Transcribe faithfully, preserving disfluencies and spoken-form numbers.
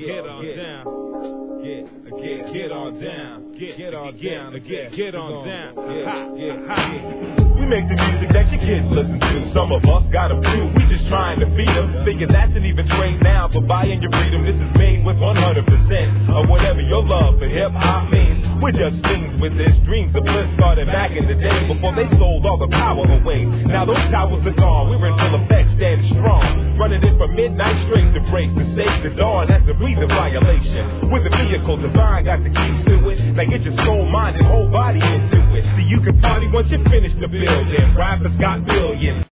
get on down. Get, get, get on down. Get, get on down. Get, get on down. Ha, ha. We make the music that your kids listen to. Some of us got them too. We just trying to feed them. Thinking that's an even trade now for buying your freedom. This is made with one hundred percent of whatever your love for hip-hop means. We're just things with this. Dreams of bliss started back in the day before they sold all the power away. Now those towers are gone. We're in full effect, standing strong. Running it from midnight straight to break. To save the dawn, that's a breathing violation. With the vehicle design, got the keys to it. Now get your soul, mind, and whole body into it. So you can party once you finish the building. Rappers got billions.